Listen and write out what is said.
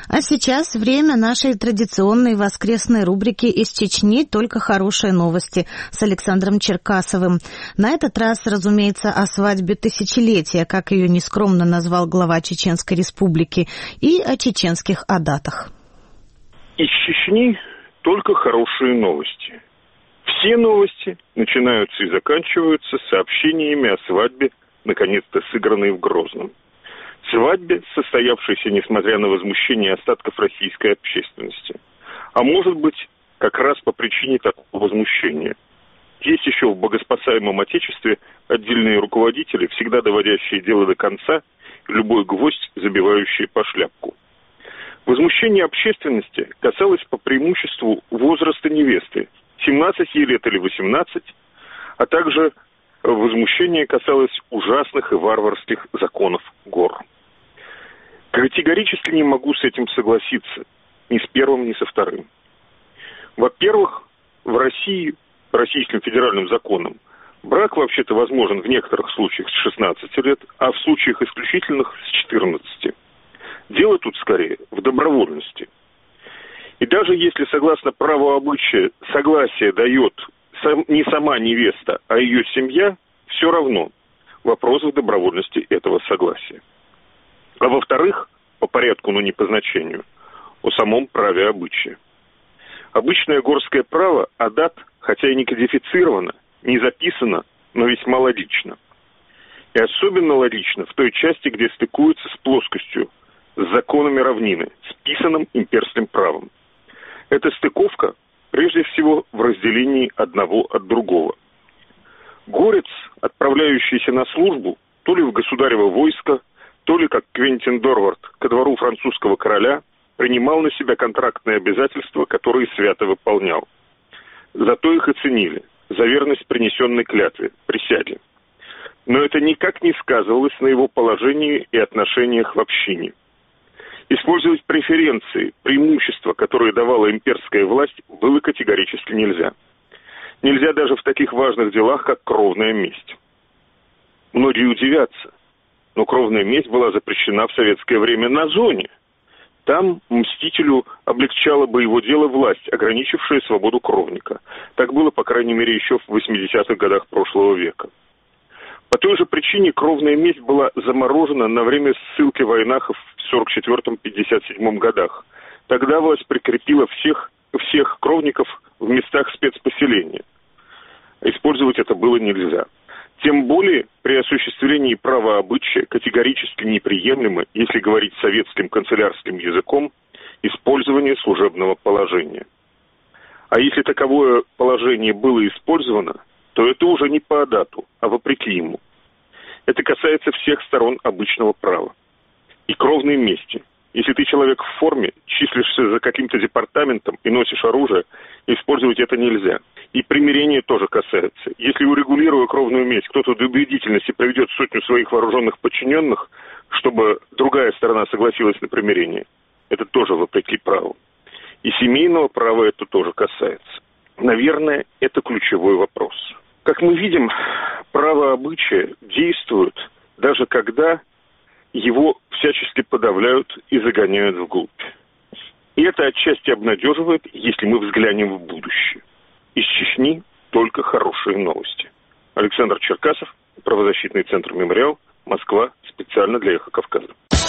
А сейчас время нашей традиционной воскресной рубрики «Из Чечни только хорошие новости» с Александром Черкасовым. На этот раз, разумеется, о свадьбе тысячелетия, как ее нескромно назвал глава Чеченской Республики, и о чеченских адатах. Из Чечни только хорошие новости. Все новости начинаются и заканчиваются сообщениями о свадьбе, наконец-то сыгранной в Грозном. Свадьбе, состоявшейся несмотря на возмущение остатков российской общественности. А может быть, как раз по причине такого возмущения. Есть еще в богоспасаемом Отечестве отдельные руководители, всегда доводящие дело до конца, любой гвоздь, забивающий по шляпку. Возмущение общественности касалось по преимуществу возраста невесты, 17 ей лет или 18, а также возмущение касалось ужасных и варварских законов гор. Категорически не могу с этим согласиться, ни с первым, ни со вторым. Во-первых, в России, по российским федеральным законам, брак вообще-то возможен в некоторых случаях с 16 лет, а в случаях исключительных с 14. Дело тут скорее в добровольности. И даже если, согласно праву обычая, согласие дает не сама невеста, а ее семья, все равно вопрос в добровольности этого согласия. А во-вторых, по порядку, но не по значению, о самом праве обычая. Обычное горское право, адат, хотя и не кодифицировано, не записано, но весьма логично. И особенно логично в той части, где стыкуется с плоскостью, с законами равнины, с писанным имперским правом. Эта стыковка, прежде всего, в разделении одного от другого. Горец, отправляющийся на службу, то ли в государево войско, то ли, как Квентин Дорвард, ко двору французского короля, принимал на себя контрактные обязательства, которые свято выполнял. Зато их и ценили, за верность принесенной клятве, присяге. Но это никак не сказывалось на его положении и отношениях в общине. Использовать преференции, преимущества, которые давала имперская власть, было категорически нельзя. Нельзя даже в таких важных делах, как кровная месть. Многие удивятся, но кровная месть была запрещена в советское время на зоне. Там мстителю облегчала бы его дело власть, ограничившая свободу кровника. Так было, по крайней мере, еще в 80-х годах прошлого века. По той же причине кровная месть была заморожена на время ссылки войнахов в 44-57 годах. Тогда власть прикрепила всех кровников в местах спецпоселения. Использовать это было нельзя. Тем более при осуществлении права обычая категорически неприемлемо, если говорить советским канцелярским языком, использование служебного положения. А если таковое положение было использовано, то это уже не по адату, а вопреки ему. Это касается всех сторон обычного права. И кровной мести. Если ты человек в форме, числишься за каким-то департаментом и носишь оружие, использовать это нельзя. И примирение тоже касается. Если, урегулируя кровную месть, кто-то до убедительности приведет сотню своих вооруженных подчиненных, чтобы другая сторона согласилась на примирение, это тоже вопреки праву. И семейного права это тоже касается. Наверное, это ключевой вопрос. Как мы видим, право обычая действует, даже когда его всячески подавляют и загоняют вглубь. И это отчасти обнадеживает, если мы взглянем в будущее. Из Чечни только хорошие новости. Александр Черкасов, правозащитный центр «Мемориал», Москва, специально для «Эхо Кавказа».